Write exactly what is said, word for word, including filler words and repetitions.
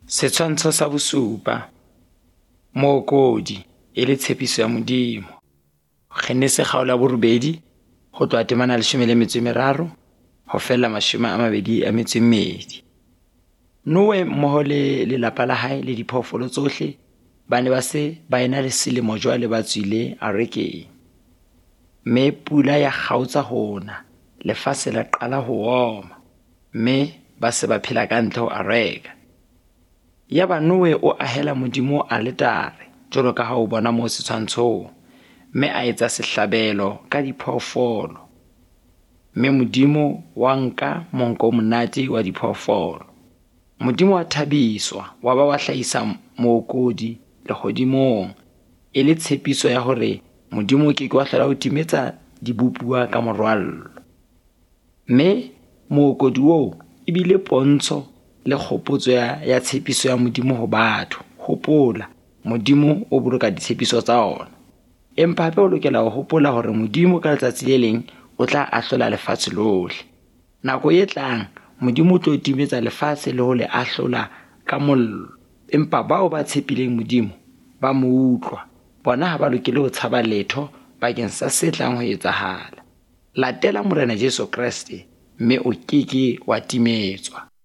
Setshwantsho sa bosupa. Mookodi e le tshepiso ya Modimo. Kgenese kgaolo ya borobedi ho tloha temana leshome le metso e meraro ho fella mashome a mabedi a metso e mmedi. Noe mmoho le lelapa la hae le diphoofolo tsohle ba ne ba se ba ena le selemo jwale ba tswile arekeng. Mme pula ya kgaotsa hona, lefatshe la qala ho oma, mme ba se ba phela ka ntle ho areka. Yaba Noe o ahela Modimo aletare jwalo ka ha o bona moo setshwantshong, mme a etsa sehlabelo ka diphoofolo. Mme Modimo wa nka monko o monate wa diphoofolo. Modimo wa thabiswa wa ba wa hlahisa mookodi lehodimong, e le tshepiso ya hore Modimo ke ke wa hlola ho timetsa dibupua ka morwallo. Mme mookodi oo e bile pontsho le kgopotso ya, ya tshepiso ya Modimo ho batho. Hopola, Modimo o boloka ditshepiso tsa ona. Empa hape o lokela ho hopola hore Modimo ka letsatsi le leng o tla ahlola lefatshe lohle. Nako e tlang Modimo o tlo timetsa lefatshe le ho le ahlola ka mollo. Empa bao ba tshepileng Modimo ba mo utlwa. Bona ha ba lokela ho tshaba letho bakeng sa se tlang ho etsahala. Latela Morena Jesu Kriste, mme o keke wa timetswa.